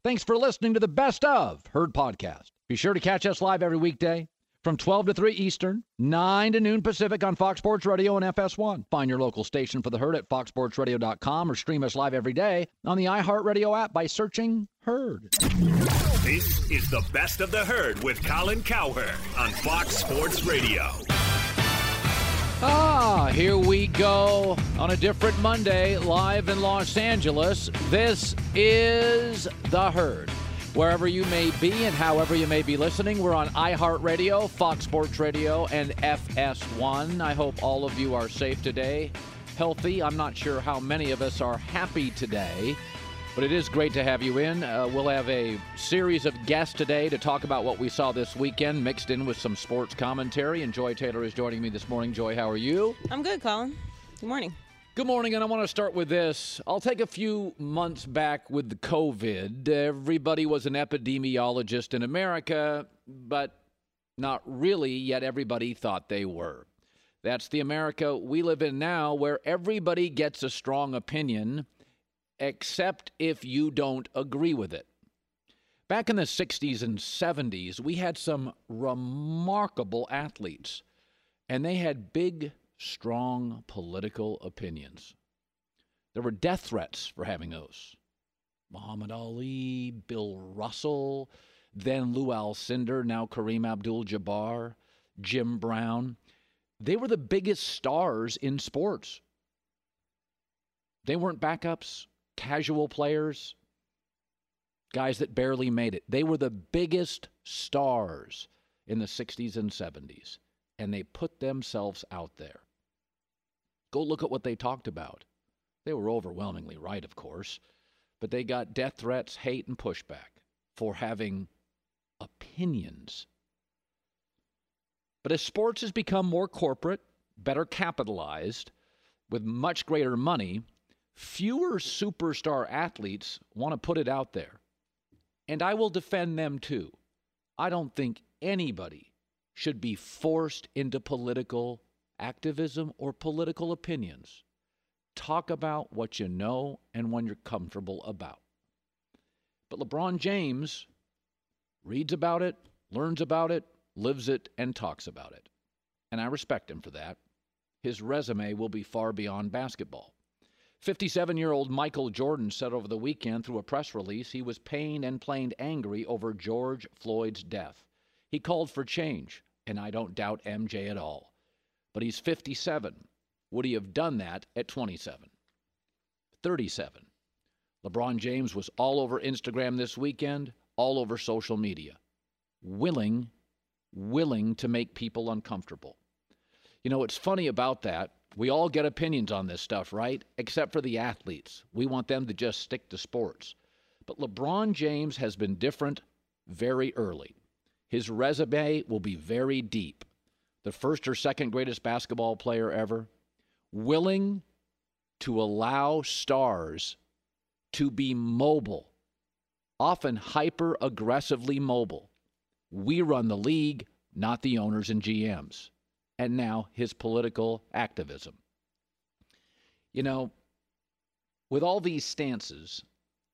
Thanks for listening to the Best of Herd podcast. Be sure to catch us live every weekday from 12 to 3 Eastern, 9 to noon Pacific on Fox Sports Radio and FS1. Find your local station for the Herd at foxsportsradio.com or stream us live every day on the iHeartRadio app by searching Herd. This is the Best of the Herd with Colin Cowherd on Fox Sports Radio. Here we go on a different Monday, live in Los Angeles. This is The Herd. Wherever you may be and however you may be listening, we're on iHeartRadio, Fox Sports Radio, and FS1. I hope all of you are safe today, healthy. I'm not sure how many of us are happy today, but it is great to have you in. We'll have a series of guests today to talk about what we saw this weekend, mixed in with some sports commentary. And Joy Taylor is joining me this morning. Joy, how are you? I'm good, Colin. Good morning. Good morning, and I want to start with this. I'll take a few months back with the COVID. Everybody was an epidemiologist in America, but not really, yet everybody thought they were. That's the America we live in now, where everybody gets a strong opinion, except if you don't agree with it. Back in the 60s and 70s, we had some remarkable athletes, and they had big, strong political opinions. There were death threats for having those. Muhammad Ali, Bill Russell, then Lou Alcindor, now Kareem Abdul-Jabbar, Jim Brown. They were the biggest stars in sports. They weren't backups, casual players, guys that barely made it. They were the biggest stars in the 60s and 70s, and they put themselves out there. Go look at what they talked about. They were overwhelmingly right, of course, but they got death threats, hate, and pushback for having opinions. But as sports has become more corporate, better capitalized, with much greater money, fewer superstar athletes want to put it out there. And I will defend them too. I don't think anybody should be forced into political activism or political opinions. Talk about what you know and what you're comfortable about. But LeBron James reads about it, learns about it, lives it, and talks about it. And I respect him for that. His resume will be far beyond basketball. 57-year-old Michael Jordan said over the weekend through a press release he was pained and plain angry over George Floyd's death. He called for change, and I don't doubt MJ at all. But he's 57. Would he have done that at 27? 37. LeBron James was all over Instagram this weekend, all over social media, willing to make people uncomfortable. You know, what's funny about that, we all get opinions on this stuff, right? Except for the athletes. We want them to just stick to sports. But LeBron James has been different very early. His resume will be very deep. The first or second greatest basketball player ever, willing to allow stars to be mobile, often hyper-aggressively mobile. We run the league, not the owners and GMs. And now his political activism. You know, with all these stances,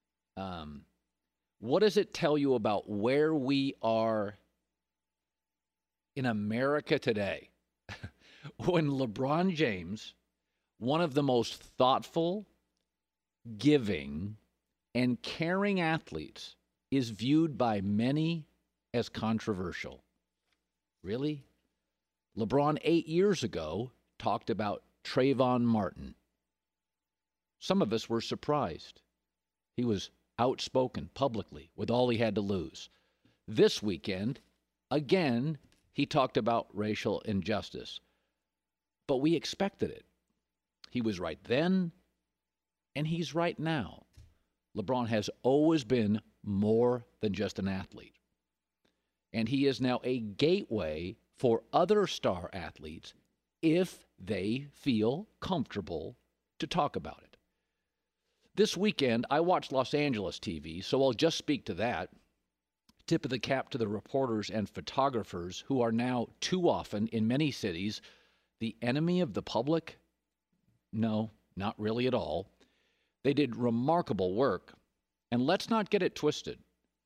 what does it tell you about where we are in America today? When LeBron James, one of the most thoughtful, giving, and caring athletes, is viewed by many as controversial. Really? LeBron 8 years ago talked about Trayvon Martin. Some of us were surprised. He was outspoken publicly with all he had to lose. This weekend, again, he talked about racial injustice. But we expected it. He was right then, and he's right now. LeBron has always been more than just an athlete. And he is now a gateway for other star athletes if they feel comfortable to talk about it. This weekend, I watched Los Angeles TV, so I'll just speak to that. Tip of the cap to the reporters and photographers who are now too often, in many cities, the enemy of the public. No, not really at all. They did remarkable work. And let's not get it twisted.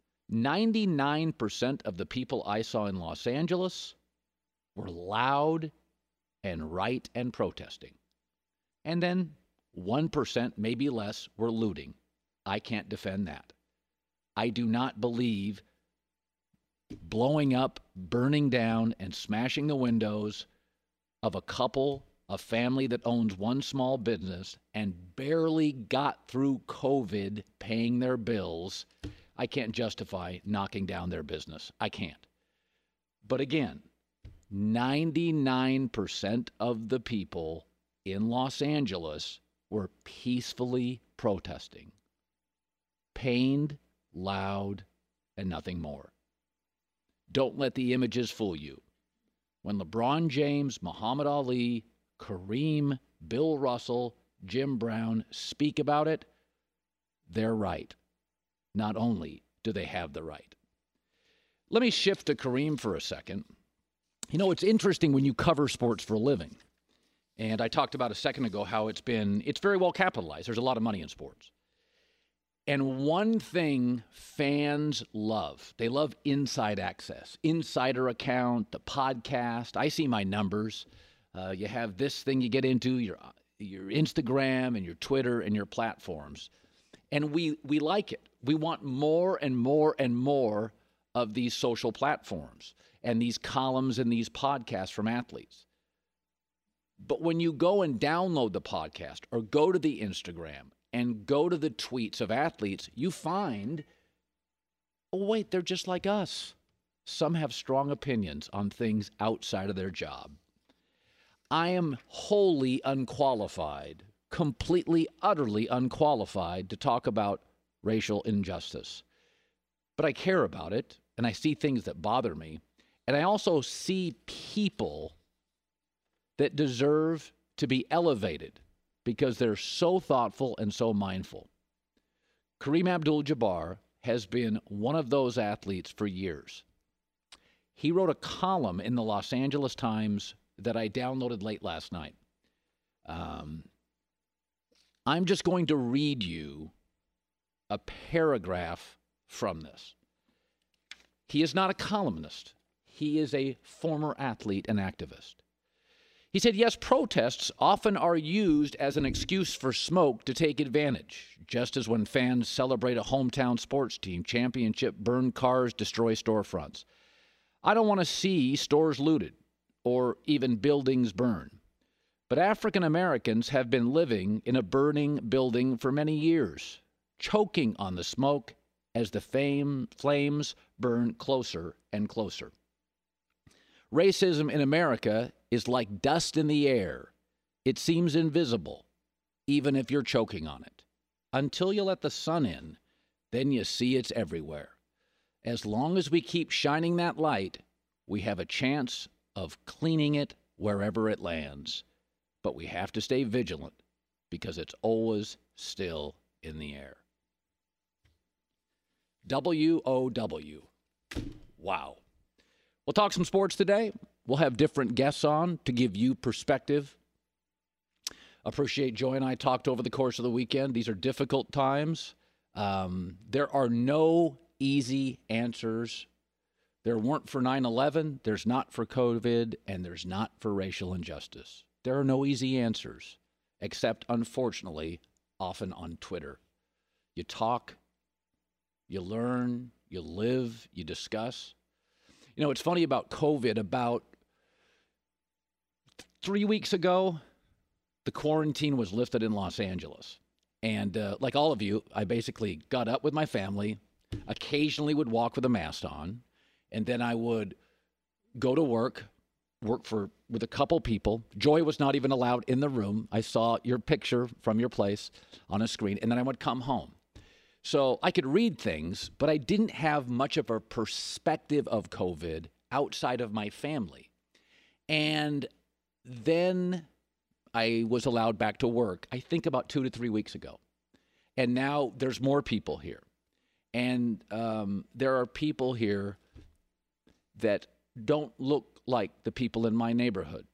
99% of the people I saw in Los Angeles were loud and right and protesting. And then 1%, maybe less, were looting. I can't defend that. I do not believe blowing up, burning down, and smashing the windows of a family that owns one small business and barely got through COVID paying their bills. I can't justify knocking down their business. I can't. But again, 99% of the people in Los Angeles were peacefully protesting. Pained, loud, and nothing more. Don't let the images fool you. When LeBron James, Muhammad Ali, Kareem, Bill Russell, Jim Brown speak about it, they're right. Not only do they have the right. Let me shift to Kareem for a second. You know, it's interesting when you cover sports for a living. And I talked about a second ago how it's very well capitalized. There's a lot of money in sports. And one thing fans love, they love inside access, insider account, the podcast. I see my numbers. You have this thing you get into, your Instagram and your Twitter and your platforms. And we like it. We want more and more and more of these social platforms and these columns and these podcasts from athletes. But when you go and download the podcast or go to the Instagram and go to the tweets of athletes, you find, oh, wait, they're just like us. Some have strong opinions on things outside of their job. I am wholly unqualified, completely, utterly unqualified to talk about racial injustice. But I care about it, and I see things that bother me. And I also see people that deserve to be elevated because they're so thoughtful and so mindful. Kareem Abdul-Jabbar has been one of those athletes for years. He wrote a column in the Los Angeles Times that I downloaded late last night. I'm just going to read you a paragraph from this. He is not a columnist. He is a former athlete and activist. He said, yes, protests often are used as an excuse for smoke to take advantage, just as when fans celebrate a hometown sports team championship, burn cars, destroy storefronts. I don't want to see stores looted or even buildings burn. But African Americans have been living in a burning building for many years, choking on the smoke as the flames burn closer and closer. Racism in America is like dust in the air. It seems invisible, even if you're choking on it. Until you let the sun in, then you see it's everywhere. As long as we keep shining that light, we have a chance of cleaning it wherever it lands. But we have to stay vigilant because it's always still in the air. WOW. Wow. We'll talk some sports today. We'll have different guests on to give you perspective. Appreciate Joy and I talked over the course of the weekend. These are difficult times. There are no easy answers. There weren't for 9/11, there's not for COVID, and there's not for racial injustice. There are no easy answers, except, unfortunately, often on Twitter. You talk, you learn, you live, you discuss. You know, it's funny about COVID. About 3 weeks ago, the quarantine was lifted in Los Angeles. And like all of you, I basically got up with my family, occasionally would walk with a mask on, and then I would go to work with a couple people. Joy was not even allowed in the room. I saw your picture from your place on a screen, and then I would come home. So I could read things, but I didn't have much of a perspective of COVID outside of my family. And then I was allowed back to work, I think about 2 to 3 weeks ago. And now there's more people here. And there are people here that don't look like the people in my neighborhood.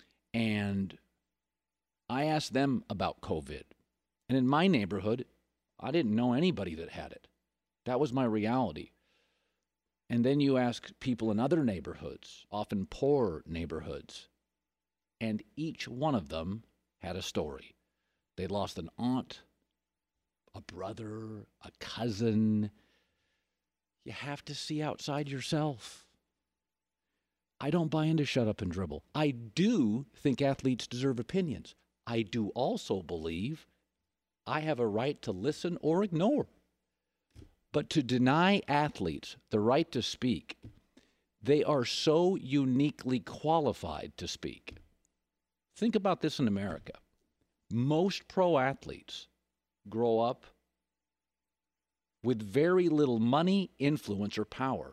And I asked them about COVID. And in my neighborhood, I didn't know anybody that had it. That was my reality. And then you ask people in other neighborhoods, often poor neighborhoods, and each one of them had a story. They lost an aunt, a brother, a cousin. You have to see outside yourself. I don't buy into shut up and dribble. I do think athletes deserve opinions. I do also believe I have a right to listen or ignore. But to deny athletes the right to speak, they are so uniquely qualified to speak. Think about this in America. Most pro athletes grow up with very little money, influence, or power.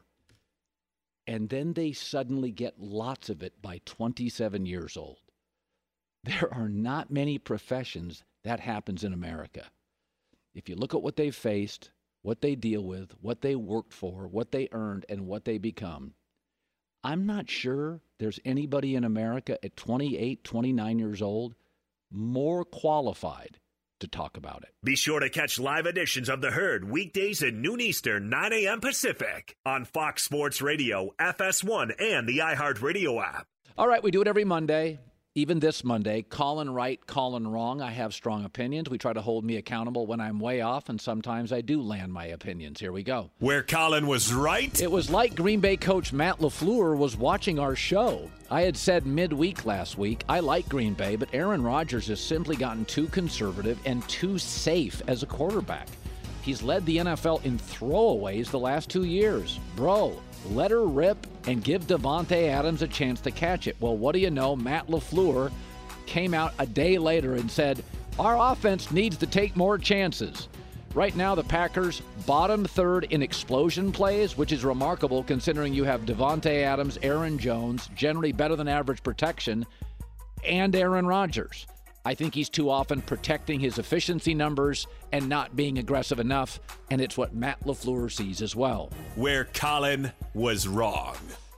And then they suddenly get lots of it by 27 years old. There are not many professions that happens in America. If you look at what they've faced, what they deal with, what they worked for, what they earned, and what they become, I'm not sure there's anybody in America at 28, 29 years old more qualified to talk about it. Be sure to catch live editions of The Herd weekdays at noon Eastern, 9 a.m. Pacific on Fox Sports Radio, FS1, and the iHeartRadio app. All right, we do it every Monday. Even this Monday, callin' right, callin' wrong. I have strong opinions. We try to hold me accountable when I'm way off, and sometimes I do land my opinions. Here we go. Where Colin was right. It was like Green Bay coach Matt LaFleur was watching our show. I had said midweek last week, I like Green Bay, but Aaron Rodgers has simply gotten too conservative and too safe as a quarterback. He's led the NFL in throwaways the last 2 years. Bro, let her rip and give Davante Adams a chance to catch it. Well, what do you know? Matt LaFleur came out a day later and said, our offense needs to take more chances. Right now, the Packers bottom third in explosion plays, which is remarkable considering you have Davante Adams, Aaron Jones, generally better than average protection, and Aaron Rodgers. I think he's too often protecting his efficiency numbers and not being aggressive enough, and it's what Matt LaFleur sees as well. Where Colin was wrong.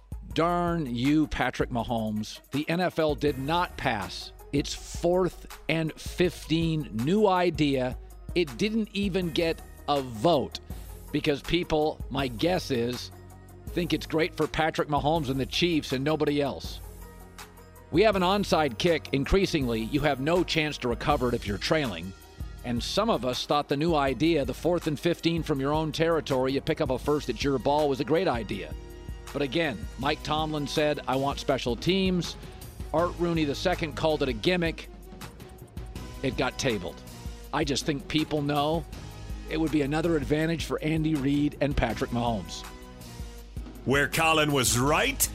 Darn you, Patrick Mahomes. The NFL did not pass its 4th and 15 new idea. It didn't even get a vote because people, my guess is, think it's great for Patrick Mahomes and the Chiefs and nobody else. We have an onside kick. Increasingly, you have no chance to recover it if you're trailing. And some of us thought the new idea, the 4th and 15 from your own territory, you pick up a first, it's your ball, was a great idea. But again, Mike Tomlin said, I want special teams. Art Rooney II called it a gimmick. It got tabled. I just think people know it would be another advantage for Andy Reid and Patrick Mahomes. Where Colin was right.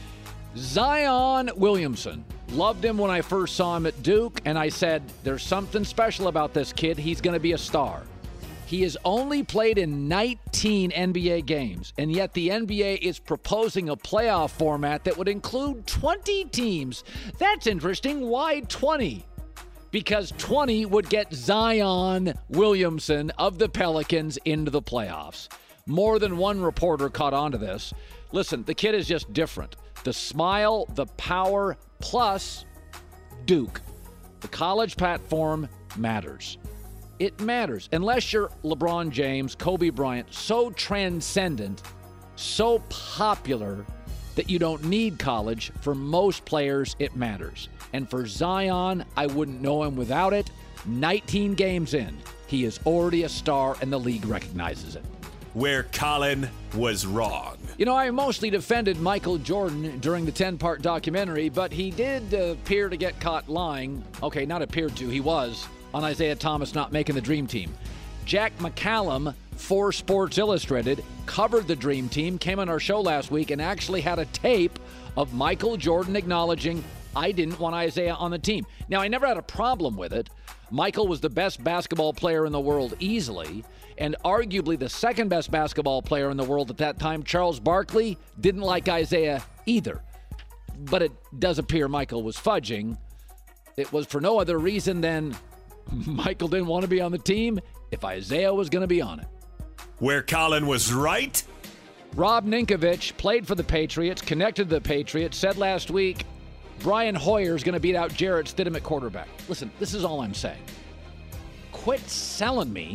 Zion Williamson. Loved him when I first saw him at Duke, and I said, there's something special about this kid. He's going to be a star. He has only played in 19 NBA games, and yet the NBA is proposing a playoff format that would include 20 teams. That's interesting. Why 20? Because 20 would get Zion Williamson of the Pelicans into the playoffs. More than one reporter caught on to this. Listen, the kid is just different. The smile, the power, plus Duke. The college platform matters. It matters. Unless you're LeBron James, Kobe Bryant, so transcendent, so popular that you don't need college, for most players it matters. And for Zion, I wouldn't know him without it. 19 games in, he is already a star and the league recognizes it. Where Colin was wrong. You know, I mostly defended Michael Jordan during the 10-part documentary, but he did appear to get caught lying. Okay, not appeared to, he was, on Isaiah Thomas not making the Dream Team. Jack McCallum for Sports Illustrated covered the Dream Team, came on our show last week, and actually had a tape of Michael Jordan acknowledging, I didn't want Isaiah on the team. Now, I never had a problem with it. Michael was the best basketball player in the world easily, and arguably the second best basketball player in the world at that time, Charles Barkley, didn't like Isaiah either. But it does appear Michael was fudging. It was for no other reason than Michael didn't want to be on the team if Isaiah was going to be on it. Where Colin was right. Rob Ninkovich played for the Patriots, connected to the Patriots, said last week, Brian Hoyer is going to beat out Jarrett Stidham at quarterback. Listen, this is all I'm saying. Quit selling me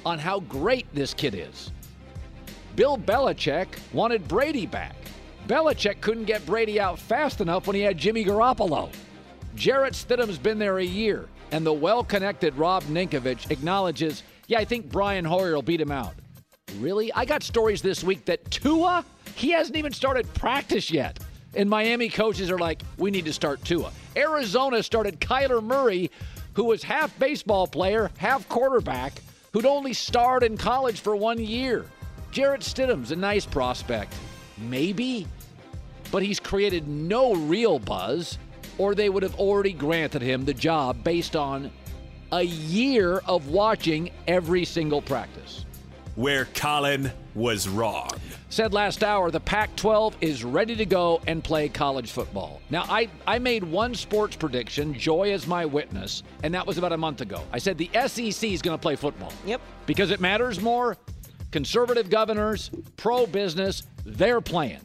on how great this kid is. Bill Belichick wanted Brady back. Belichick couldn't get Brady out fast enough when he had Jimmy Garoppolo. Jarrett Stidham's been there a year, and the well-connected Rob Ninkovich acknowledges, yeah, I think Brian Hoyer will beat him out. Really? I got stories this week that Tua, he hasn't even started practice yet. And Miami coaches are like, we need to start Tua. Arizona started Kyler Murray, who was half baseball player, half quarterback, who'd only starred in college for 1 year. Jarrett Stidham's a nice prospect. Maybe. But he's created no real buzz, or they would have already granted him the job based on a year of watching every single practice. Where Colin was wrong. Said last hour, the Pac-12 is ready to go and play college football. Now, I made one sports prediction, Joy is my witness, and that was about a month ago. I said the SEC is going to play football. Yep. Because it matters more. Conservative governors, pro-business, they're playing.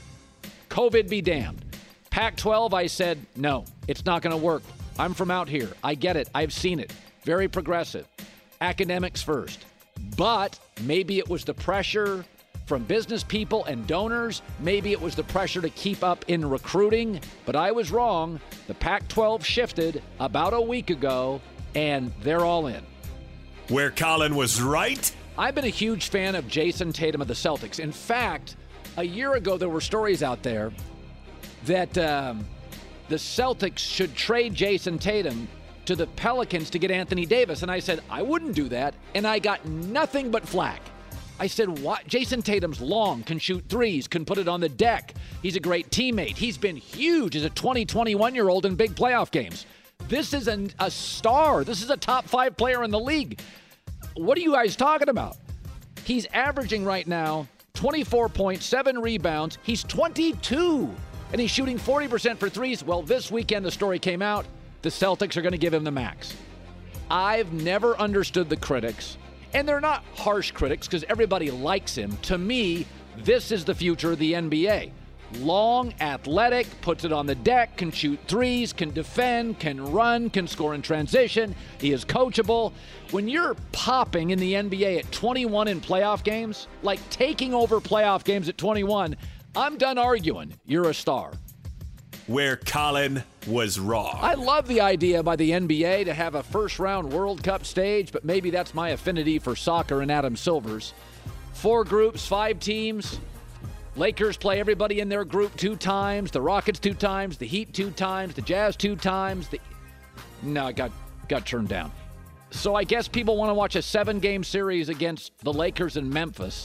COVID be damned. Pac-12, I said, no, it's not going to work. I'm from out here. I get it. I've seen it. Very progressive. Academics first. But maybe it was the pressure from business people and donors. Maybe it was the pressure to keep up in recruiting. But I was wrong. The Pac-12 shifted about a week ago, and they're all in. Where Colin was right? I've been a huge fan of Jason Tatum of the Celtics. In fact, a year ago, there were stories out there that the Celtics should trade Jason Tatum to the Pelicans to get Anthony Davis. And I said, I wouldn't do that. And I got nothing but flack. I said, what? Jason Tatum's long, can shoot threes, can put it on the deck. He's a great teammate. He's been huge as a 21-year-old in big playoff games. This is a star. This is a top 5 player in the league. What are you guys talking about? He's averaging right now 24 points, 7 rebounds. He's 22, and he's shooting 40% for threes. Well, this weekend the story came out. The Celtics are going to give him the max. I've never understood the critics, and they're not harsh critics because everybody likes him. To me, this is the future of the NBA. Long, athletic, puts it on the deck, can shoot threes, can defend, can run, can score in transition. He is coachable. When you're popping in the NBA at 21 in playoff games, like taking over playoff games at 21, I'm done arguing. You're a star. Where Colin was wrong. I love the idea by the NBA to have a first-round World Cup stage, but maybe that's my affinity for soccer and Adam Silver's. 4 groups, 5 teams. Lakers play everybody in their group 2 times. The Rockets 2 times. The Heat 2 times. The Jazz 2 times. No, I got turned down. So I guess people want to watch a 7-game series against the Lakers and Memphis.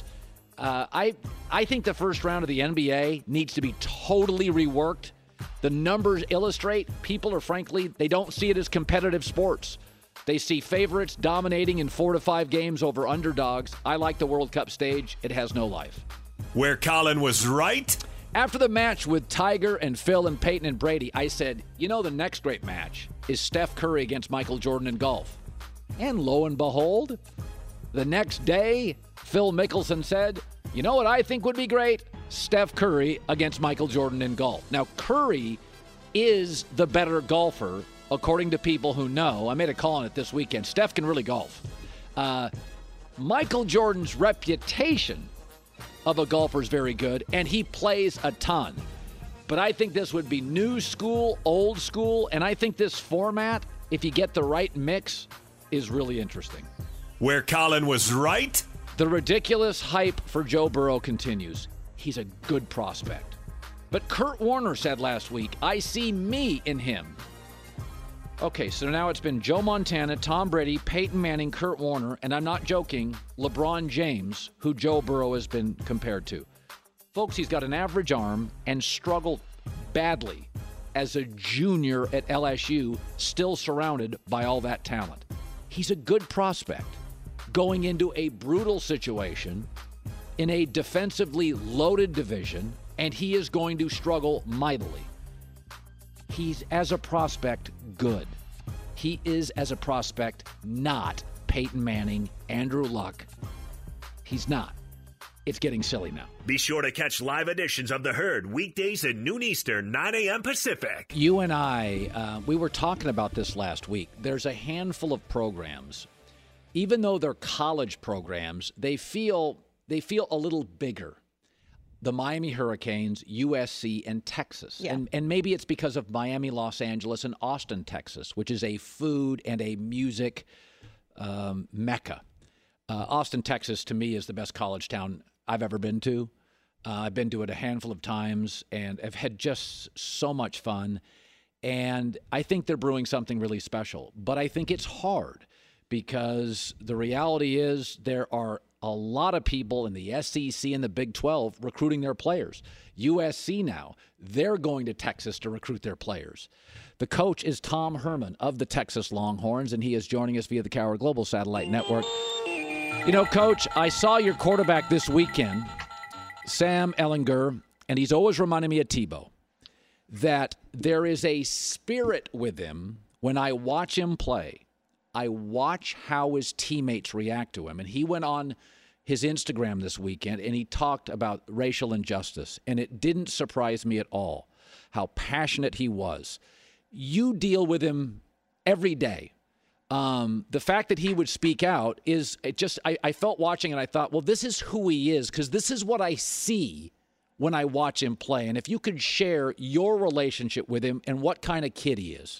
I think the first round of the NBA needs to be totally reworked. The numbers illustrate people are, frankly, they don't see it as competitive sports. They see favorites dominating in 4 to 5 games over underdogs. I like the World Cup stage. It has no life. Where Colin was right? After the match with Tiger and Phil and Peyton and Brady, I said, the next great match is Steph Curry against Michael Jordan in golf. And lo and behold, the next day, Phil Mickelson said, you know what I think would be great? Steph Curry against Michael Jordan in golf. Now, Curry is the better golfer, according to people who know. I made a call on it this weekend. Steph can really golf. Michael Jordan's reputation of a golfer is very good, and he plays a ton. But I think this would be new school, old school, and I think this format, if you get the right mix, is really interesting. Where Colin was right? The ridiculous hype for Joe Burrow continues. He's a good prospect. But Kurt Warner said last week, I see me in him. Okay, so now it's been Joe Montana, Tom Brady, Peyton Manning, Kurt Warner, and I'm not joking, LeBron James, who Joe Burrow has been compared to. Folks, he's got an average arm and struggled badly as a junior at LSU, still surrounded by all that talent. He's a good prospect going into a brutal situation in a defensively loaded division, and he is going to struggle mightily. He's, as a prospect, good. He is, as a prospect, not Peyton Manning, Andrew Luck. He's not. It's getting silly now. Be sure to catch live editions of The Herd weekdays at noon Eastern, 9 a.m. Pacific. You and I, we were talking about this last week. There's a handful of programs even though they're college programs, they feel a little bigger. The Miami Hurricanes, USC, and Texas. Yeah. And maybe it's because of Miami, Los Angeles, and Austin, Texas, which is a food and a music mecca. Austin, Texas, to me, is the best college town I've ever been to. I've been to it a handful of times, and I've had just so much fun. And I think they're brewing something really special. But I think it's hard because the reality is there are a lot of people in the SEC and the Big 12 recruiting their players. USC now, they're going to Texas to recruit their players. The coach is Tom Herman of the Texas Longhorns, and he is joining us via the Cowher Global Satellite Network. You know, Coach, I saw your quarterback this weekend, Sam Ehlinger, and he's always reminded me of Tebow, that there is a spirit with him when I watch him play. I watch how his teammates react to him. And he went on his Instagram this weekend, and he talked about racial injustice. And it didn't surprise me at all how passionate he was. You deal with him every day. The fact that he would speak out is I felt watching and I thought, well, this is who he is, because this is what I see when I watch him play. And if you could share your relationship with him and what kind of kid he is.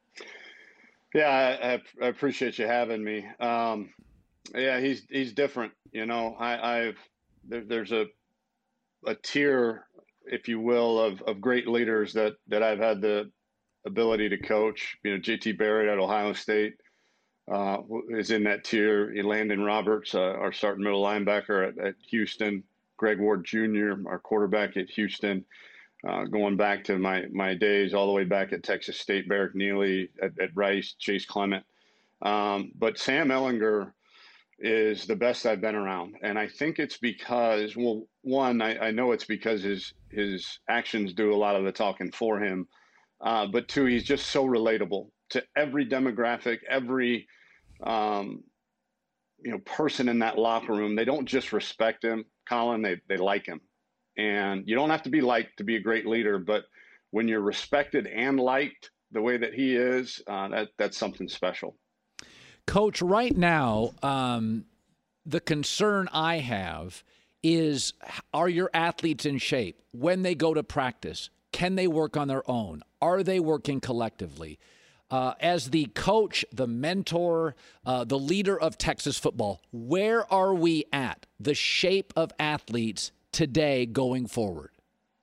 Yeah, I appreciate you having me. Yeah, he's different. You know, there's a tier, if you will, of great leaders that I've had the ability to coach. You know, J.T. Barrett at Ohio State is in that tier. Landon Roberts, our starting middle linebacker at Houston. Greg Ward Jr., our quarterback at Houston. Going back to my days all the way back at Texas State, Barrick Neely at Rice, Chase Clement. But Sam Ehlinger is the best I've been around. And I think it's because, well, one, I know it's because his actions do a lot of the talking for him. But two, he's just so relatable to every demographic, every person in that locker room. They don't just respect him, Colin, they like him. And you don't have to be liked to be a great leader, but when you're respected and liked the way that he is, that's something special. Coach, right now, the concern I have is, are your athletes in shape when they go to practice? Can they work on their own? Are they working collectively? As the coach, the mentor, the leader of Texas football, where are we at? The shape of athletes today going forward?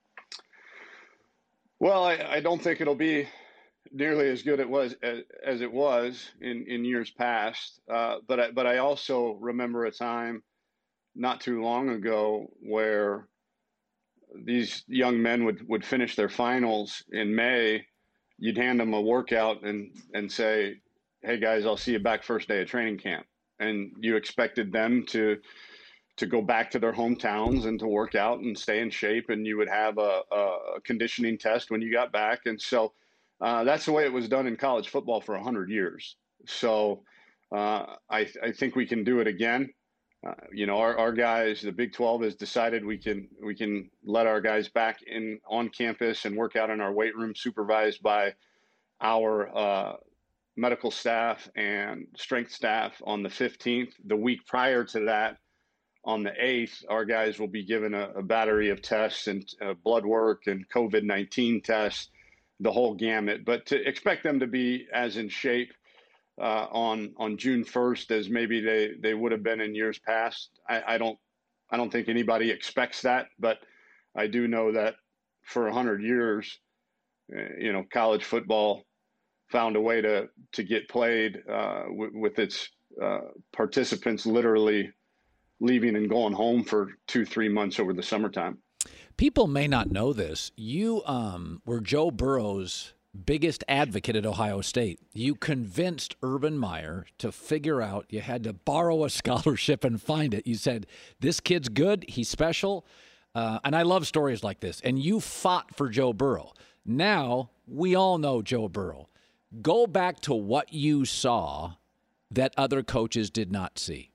Well, I don't think it'll be nearly as good as it was in years past. But I also remember a time not too long ago where these young men would finish their finals in May. You'd hand them a workout and say, "Hey guys, I'll see you back first day of training camp." And you expected them to go back to their hometowns and to work out and stay in shape. And you would have a conditioning test when you got back. And so that's the way it was done in college football for 100 years. So I think we can do it again. Our guys, the Big 12 has decided we can let our guys back on campus and work out in our weight room, supervised by our medical staff and strength staff on the 15th. The week prior to that, on the 8th, our guys will be given a battery of tests and blood work and COVID-19 tests, the whole gamut. But to expect them to be as in shape on June 1st as maybe they would have been in years past, I don't think anybody expects that. But I do know that for 100 years, college football found a way to get played with its participants literally leaving and going home for 2-3 months over the summertime. People may not know this. You were Joe Burrow's biggest advocate at Ohio State. You convinced Urban Meyer to figure out you had to borrow a scholarship and find it. You said, this kid's good, he's special. And I love stories like this. And you fought for Joe Burrow. Now, we all know Joe Burrow. Go back to what you saw that other coaches did not see.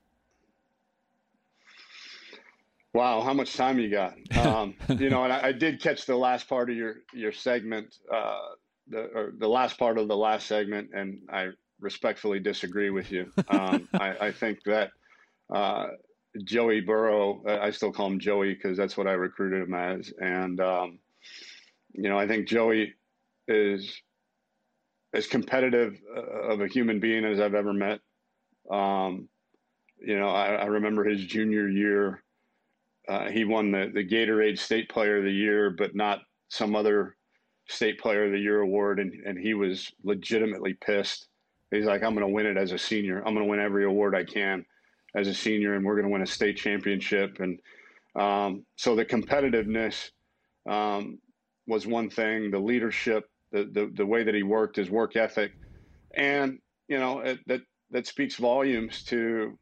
Wow, how much time you got? And I did catch the last part of your segment, the last part of the last segment, and I respectfully disagree with you. I think that Joey Burrow, I still call him Joey because that's what I recruited him as. And, I think Joey is as competitive of a human being as I've ever met. I remember his junior year, he won the Gatorade State Player of the Year, but not some other State Player of the Year award. And he was legitimately pissed. He's like, I'm going to win it as a senior. I'm going to win every award I can as a senior, and we're going to win a state championship. And so the competitiveness was one thing, the leadership, the way that he worked, his work ethic. And, that speaks volumes to,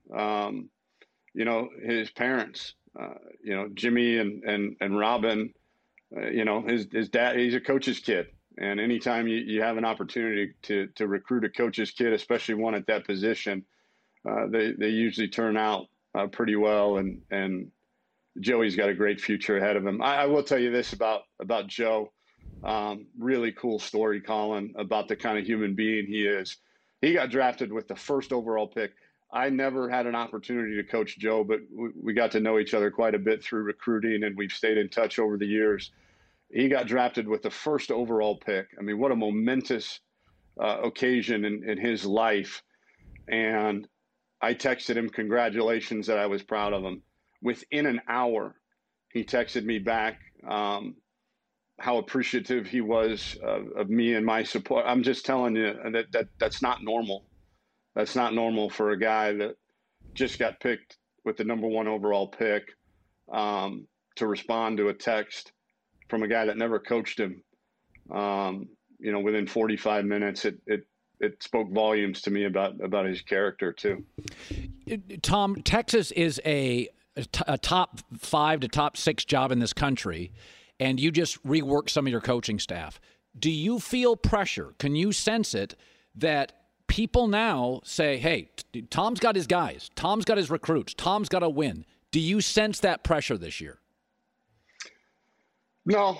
his parents, Jimmy and Robin, his dad, he's a coach's kid. And anytime you have an opportunity to recruit a coach's kid, especially one at that position, they usually turn out pretty well. And Joey's got a great future ahead of him. I will tell you this about Joe. Really cool story, Colin, about the kind of human being he is. He got drafted with the first overall pick. I never had an opportunity to coach Joe, but we got to know each other quite a bit through recruiting, and we've stayed in touch over the years. He got drafted with the first overall pick. I mean, what a momentous occasion in his life. And I texted him congratulations, that I was proud of him. Within an hour, he texted me back how appreciative he was of me and my support. I'm just telling you that's not normal. That's not normal for a guy that just got picked with the number 1 overall pick to respond to a text from a guy that never coached him. Within 45 minutes, it spoke volumes to me about his character too. Tom, Texas is a top 5 to top 6 job in this country, and you just reworked some of your coaching staff. Do you feel pressure? Can you sense it that people now say, hey, Tom's got his guys, Tom's got his recruits, Tom's got to win? Do you sense that pressure this year? No.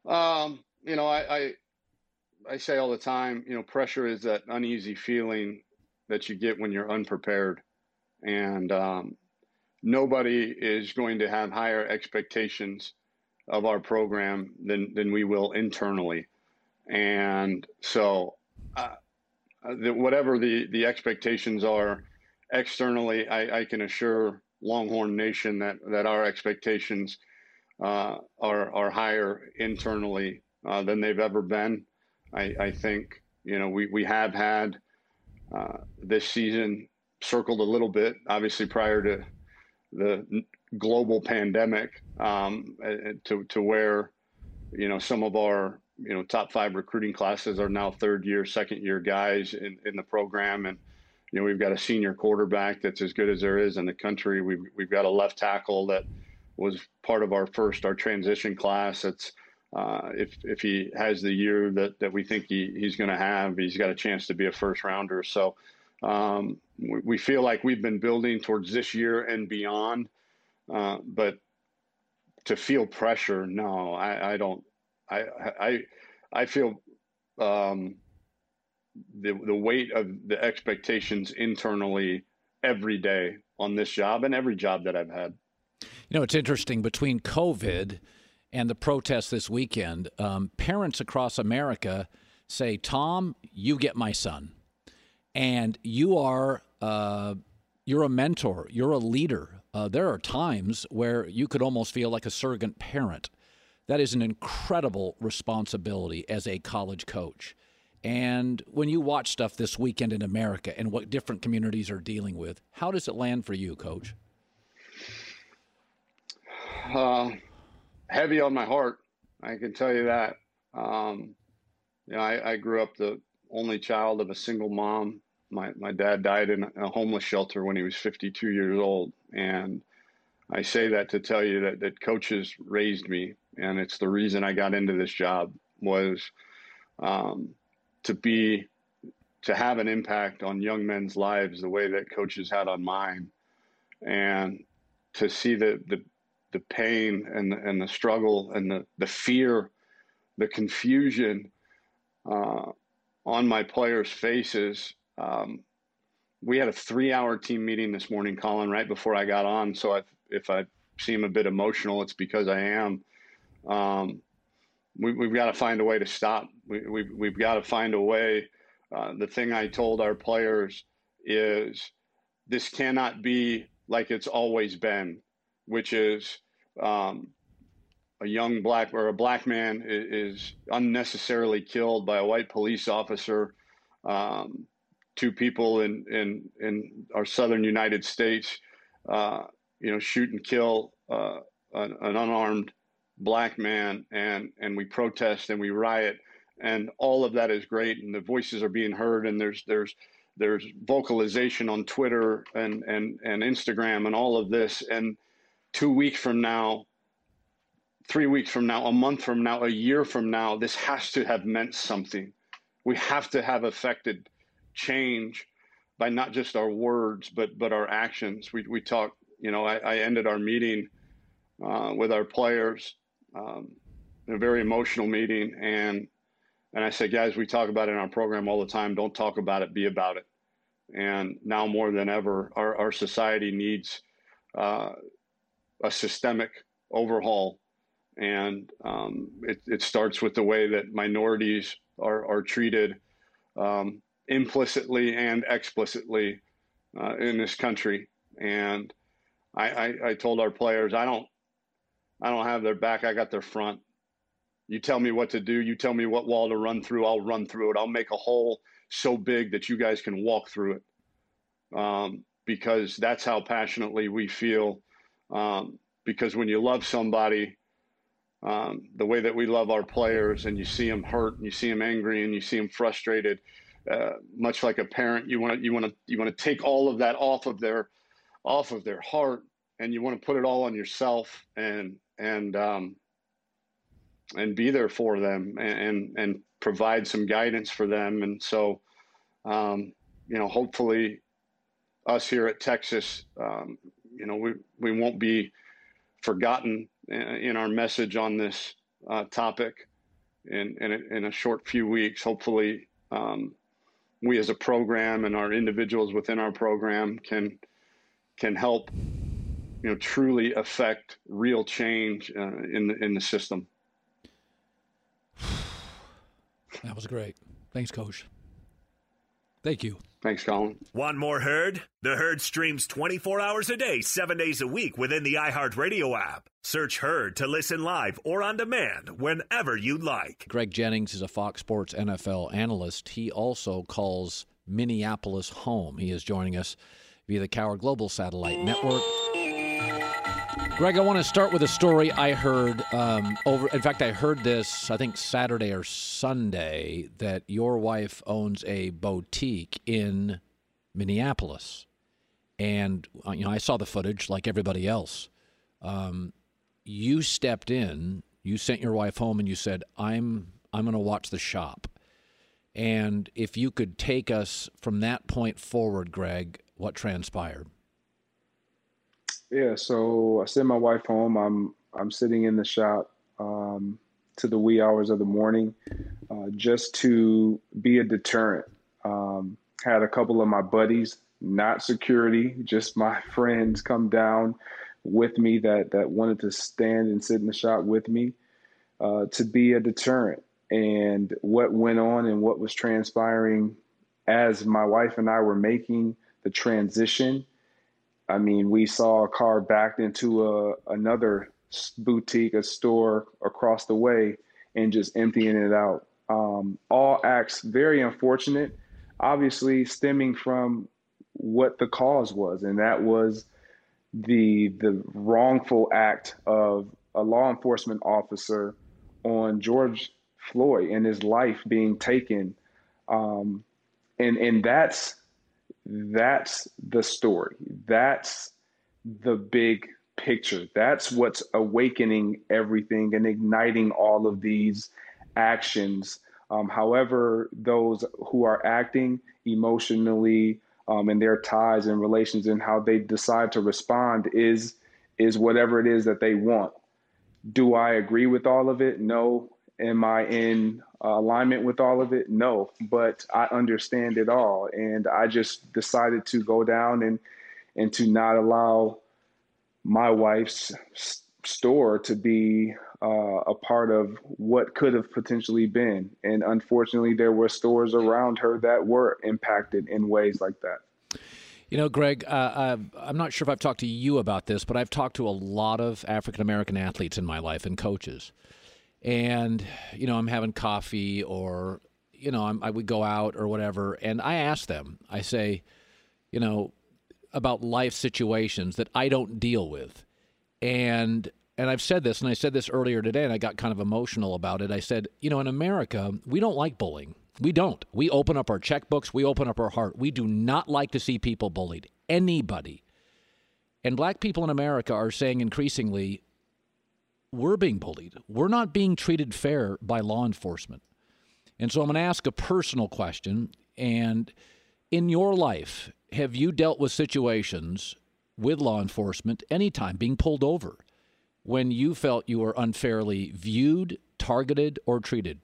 I say all the time, pressure is that uneasy feeling that you get when you're unprepared. And nobody is going to have higher expectations of our program than we will internally. And so whatever the expectations are externally, I can assure Longhorn Nation that our expectations are higher internally than they've ever been. I think, we have had this season circled a little bit, obviously prior to the global pandemic, to where, some of our, top 5 recruiting classes are now 3rd year, 2nd year guys in the program. And, we've got a senior quarterback that's as good as there is in the country. We've got a left tackle that was part of our transition class. It's if he has the year that we think he's going to have, he's got a chance to be a first rounder. So we feel like we've been building towards this year and beyond. But to feel pressure, no, I don't. I feel the weight of the expectations internally every day on this job and every job that I've had. It's interesting, between COVID and the protests this weekend, parents across America say, Tom, you get my son. And you're a mentor. You're a leader. There are times where you could almost feel like a surrogate parent. That is an incredible responsibility as a college coach. And when you watch stuff this weekend in America and what different communities are dealing with, how does it land for you, Coach? Heavy on my heart, I can tell you that. I grew up the only child of a single mom. My dad died in a homeless shelter when he was 52 years old. And I say that to tell you that coaches raised me. And it's the reason I got into this job, was to have an impact on young men's lives the way that coaches had on mine. And to see the pain and the struggle and the fear, the confusion on my players' faces We had a 3-hour team meeting this morning, Colin, right before I got on. So if I seem a bit emotional, it's because I am. We've got to find a way to stop. We've got to find a way. The thing I told our players is this cannot be like it's always been, which is a young black or a black man is unnecessarily killed by a white police officer. 2 people in our southern United States, shoot and kill an unarmed black man, and we protest and we riot, and all of that is great, and the voices are being heard, and there's vocalization on Twitter and Instagram and all of this. And 2 weeks from now, 3 weeks from now, a month from now, a year from now, this has to have meant something. We have to have affected change by not just our words, but our actions. We talked, I ended our meeting with our players, a very emotional meeting. And I said, guys, we talk about it in our program all the time. Don't talk about it, be about it. And now more than ever, our society needs a systemic overhaul. And it starts with the way that minorities are treated implicitly and explicitly in this country. And I told our players, I don't have their back. I got their front. You tell me what to do. You tell me what wall to run through. I'll run through it. I'll make a hole so big that you guys can walk through it. Because that's how passionately we feel. Because when you love somebody, the way that we love our players, and you see them hurt, and you see them angry, and you see them frustrated, much like a parent, you want to take all of that off of their heart, and you want to put it all on yourself, and be there for them, and provide some guidance for them. And so, hopefully, us here at Texas, we won't be forgotten in our message on this topic in a short few weeks. Hopefully, we as a program and our individuals within our program can help, truly affect real change in the system. That was great. Thanks, Coach. Thank you. Thanks, Colin. Want more Herd? The Herd streams 24 hours a day, 7 days a week within the iHeartRadio app. Search Herd to listen live or on demand whenever you like. Greg Jennings is a Fox Sports NFL analyst. He also calls Minneapolis home. He is joining us via the Coward Global Satellite Network. Greg, I want to start with a story I heard in fact, I heard this, I think Saturday or Sunday, that your wife owns a boutique in Minneapolis. And, I saw the footage like everybody else. You stepped in, you sent your wife home, and you said, I'm going to watch the shop. And if you could take us from that point forward, Greg, what transpired? Yeah, so I sent my wife home. I'm sitting in the shop to the wee hours of the morning just to be a deterrent. Had a couple of my buddies, not security, just my friends, come down with me that wanted to stand and sit in the shop with me to be a deterrent. And what went on and what was transpiring as my wife and I were making the transition, I mean, we saw a car backed into another boutique, a store across the way, and just emptying it out. All acts very unfortunate, obviously stemming from what the cause was, and that was the wrongful act of a law enforcement officer on George Floyd and his life being taken. And that's the story. That's the big picture. That's what's awakening everything and igniting all of these actions. However, those who are acting emotionally and their ties and relations and how they decide to respond is whatever it is that they want. Do I agree with all of it? No. Am I in alignment with all of it? No, but I understand it all. And I just decided to go down and to not allow my wife's store to be a part of what could have potentially been. And unfortunately, there were stores around her that were impacted in ways like that. You know, Greg, I'm not sure if I've talked to you about this, but I've talked to a lot of African-American athletes in my life and coaches. And, you know, I'm having coffee or, you know, I would go out or whatever. And I ask them, I say, you know, about life situations that I don't deal with. And I've said this, and I said this earlier today, and I got kind of emotional about it. I said, you know, in America, we don't like bullying. We don't. We open up our checkbooks. We open up our heart. We do not like to see people bullied. Anybody. And black people in America are saying increasingly, we're being bullied. We're not being treated fair by law enforcement. And so I'm going to ask a personal question. And in your life, have you dealt with situations with law enforcement anytime being pulled over when you felt you were unfairly viewed, targeted, or treated?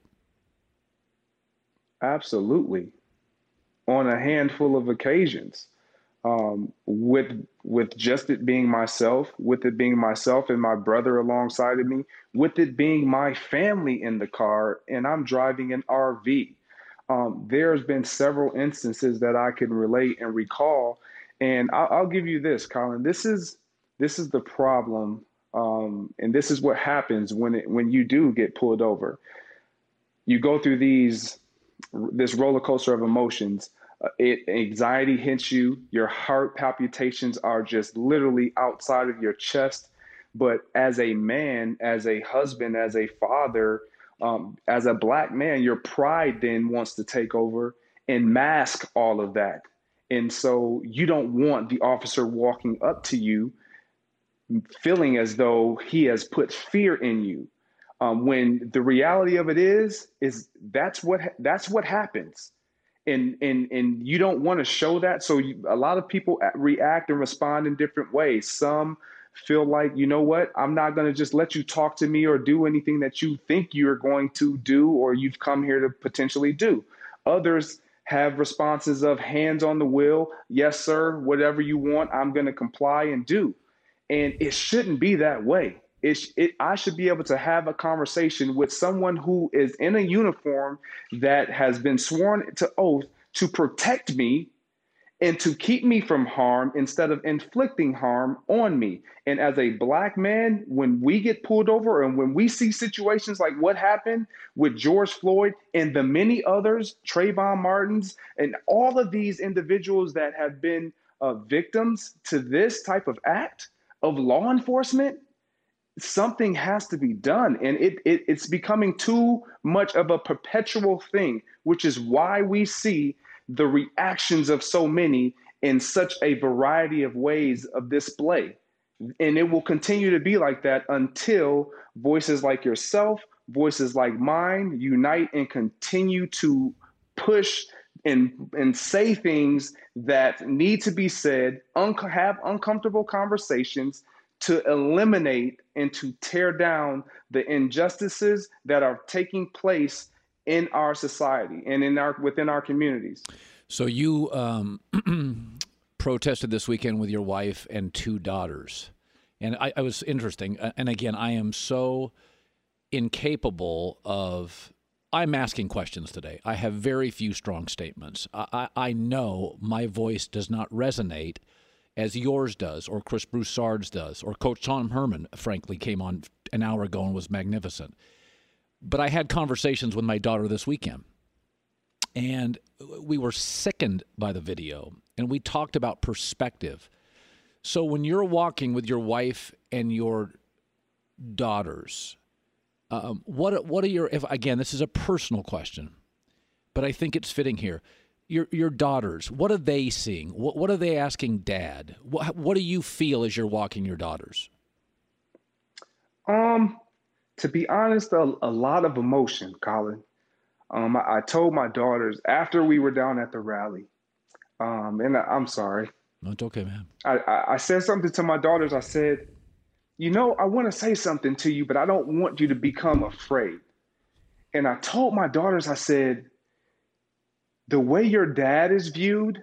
Absolutely. On a handful of occasions, with just it being myself, and my brother alongside of me, with it being my family in the car, and I'm driving an RV. There's been several instances that I can relate and recall. And I'll give you this, Colin. This is the problem, and this is what happens when you do get pulled over. You go through this roller coaster of emotions. Anxiety hits you. Your heart palpitations are just literally outside of your chest. But as a man, as a husband, as a father, as a black man, your pride then wants to take over and mask all of that. And so you don't want the officer walking up to you feeling as though he has put fear in you. When the reality of it is that's what happens. And you don't want to show that. So a lot of people react and respond in different ways. Some feel like, you know what, I'm not going to just let you talk to me or do anything that you think you're going to do or you've come here to potentially do. Others have responses of hands on the wheel. Yes, sir, whatever you want, I'm going to comply and do. And it shouldn't be that way. I should be able to have a conversation with someone who is in a uniform that has been sworn to oath to protect me and to keep me from harm instead of inflicting harm on me. And as a black man, when we get pulled over and when we see situations like what happened with George Floyd and the many others, Trayvon Martin's, and all of these individuals that have been victims to this type of act of law enforcement, something has to be done. And it's becoming too much of a perpetual thing, which is why we see the reactions of so many in such a variety of ways of display. And it will continue to be like that until voices like yourself, voices like mine, unite and continue to push and say things that need to be said, have uncomfortable conversations to eliminate and to tear down the injustices that are taking place in our society and within our communities. So you protested this weekend with your wife and two daughters. And I was interesting. And again, I am so incapable of, I'm asking questions today. I have very few strong statements. I know my voice does not resonate as yours does, or Chris Broussard's does, or Coach Tom Herman, frankly, came on an hour ago and was magnificent. But I had conversations with my daughter this weekend, and we were sickened by the video, and we talked about perspective. So when you're walking with your wife and your daughters, what are your, again, this is a personal question, but I think it's fitting here. Your daughters, what are they seeing? What are they asking Dad? What do you feel as you're walking your daughters? To be honest, a lot of emotion, Colin. I told my daughters after we were down at the rally, and I'm sorry. No, it's okay, man. I said something to my daughters. I said, you know, I want to say something to you, but I don't want you to become afraid. And I told my daughters, I said, the way your dad is viewed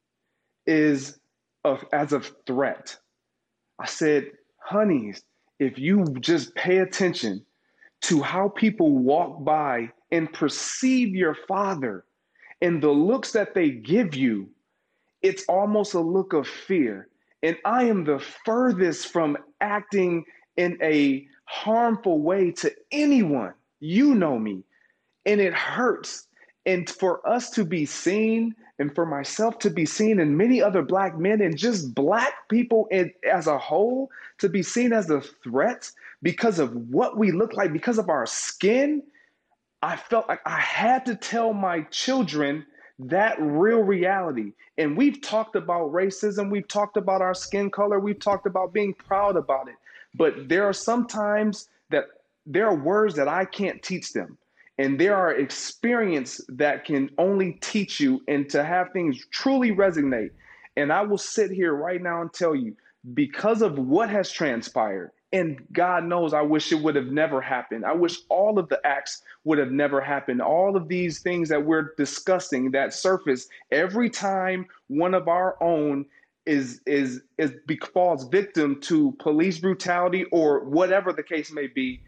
is as a threat. I said, honeys, if you just pay attention to how people walk by and perceive your father and the looks that they give you, it's almost a look of fear. And I am the furthest from acting in a harmful way to anyone. You know me. And it hurts. And for us to be seen, and for myself to be seen, and many other Black men, and just Black people as a whole, to be seen as a threat because of what we look like, because of our skin, I felt like I had to tell my children that real reality. And we've talked about racism, we've talked about our skin color, we've talked about being proud about it. But there are some times that there are words that I can't teach them. And there are experiences that can only teach you, and to have things truly resonate. And I will sit here right now and tell you, because of what has transpired, and God knows I wish it would have never happened. I wish all of the acts would have never happened. All of these things that we're discussing that surface every time one of our own falls victim to police brutality or whatever the case may be.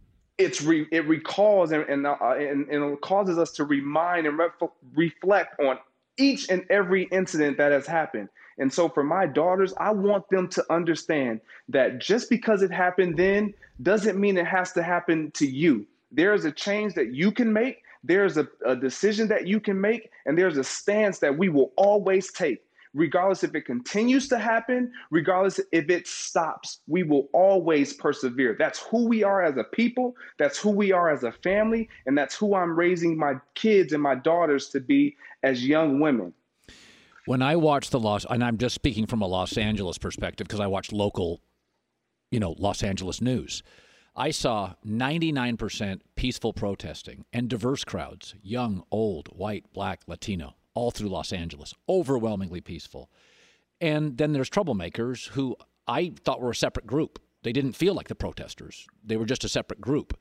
It recalls and it causes us to remind and reflect on each and every incident that has happened. And so for my daughters, I want them to understand that just because it happened then doesn't mean it has to happen to you. There's a change that you can make. There's a decision that you can make. And there's a stance that we will always take. Regardless if it continues to happen, regardless if it stops, we will always persevere. That's who we are as a people. That's who we are as a family. And that's who I'm raising my kids and my daughters to be as young women. When I watched and I'm just speaking from a Los Angeles perspective because I watched local, Los Angeles news, I saw 99% peaceful protesting and diverse crowds, young, old, white, Black, Latino, all through Los Angeles, overwhelmingly peaceful. And then there's troublemakers who I thought were a separate group. They didn't feel like the protesters. They were just a separate group.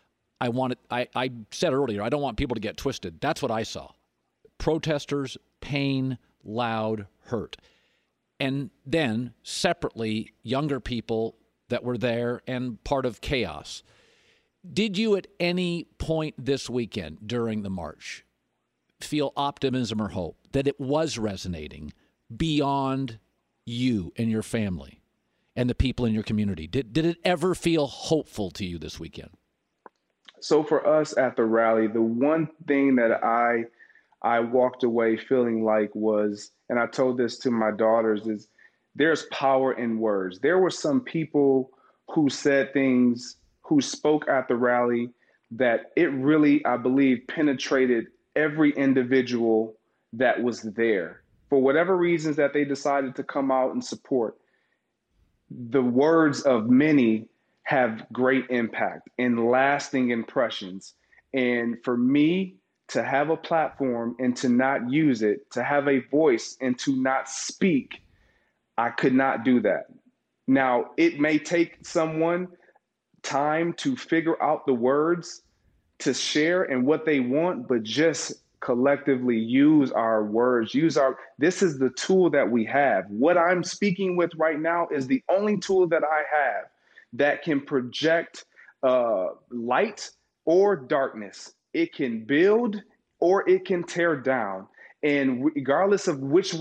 I said earlier, I don't want people to get twisted. That's what I saw. Protesters, pain, loud, hurt. And then separately, younger people that were there and part of chaos. Did you at any point this weekend during the march feel optimism or hope that it was resonating beyond you and your family and the people in your community? Did it ever feel hopeful to you this weekend? So for us at the rally, the one thing that I walked away feeling like was, and I told this to my daughters, is there's power in words. There were some people who said things, who spoke at the rally, that it really, I believe, penetrated every individual that was there. For whatever reasons that they decided to come out and support, the words of many have great impact and lasting impressions. And for me to have a platform and to not use it, to have a voice and to not speak, I could not do that. Now, it may take someone time to figure out the words to share and what they want, but just collectively use our words, this is the tool that we have. What I'm speaking with right now is the only tool that I have that can project light or darkness. It can build or it can tear down. And regardless of which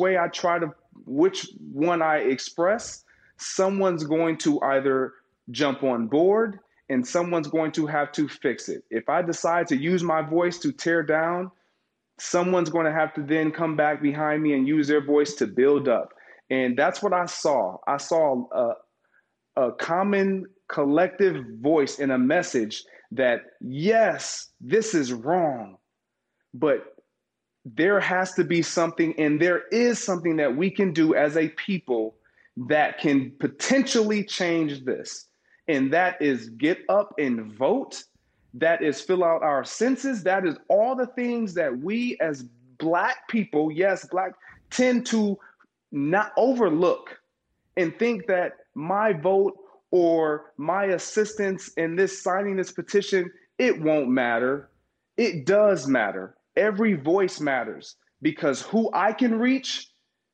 one I express, someone's going to either jump on board and someone's going to have to fix it. If I decide to use my voice to tear down, someone's going to have to then come back behind me and use their voice to build up. And that's what I saw. I saw a common collective voice in a message that, yes, this is wrong, but there has to be something, and there is something that we can do as a people that can potentially change this. And that is get up and vote. That is fill out our census. That is all the things that we as Black people, yes, Black, tend to not overlook and think that my vote or my assistance in this signing this petition, it won't matter. it does matter. Every voice matters because who I can reach.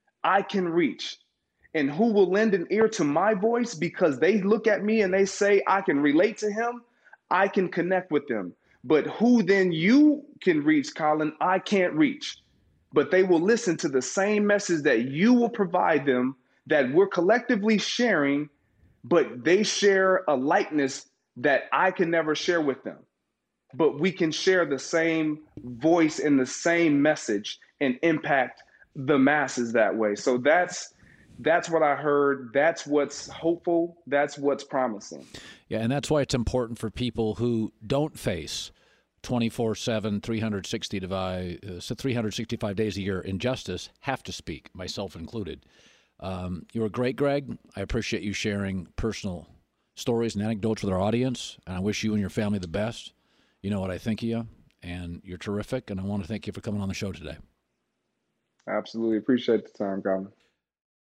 And who will lend an ear to my voice because they look at me and they say, I can relate to him, I can connect with them. But who then you can reach, Colin, I can't reach. But they will listen to the same message that you will provide them, that we're collectively sharing, but they share a likeness that I can never share with them. But we can share the same voice and the same message and impact the masses that way. So that's what I heard. That's what's hopeful. That's what's promising. Yeah, and that's why it's important for people who don't face 24/7, 365 days a year injustice have to speak, myself included. You were great, Greg. I appreciate you sharing personal stories and anecdotes with our audience, and I wish you and your family the best. You know what I think of you, and you're terrific, and I want to thank you for coming on the show today. Absolutely. Appreciate the time, Colin.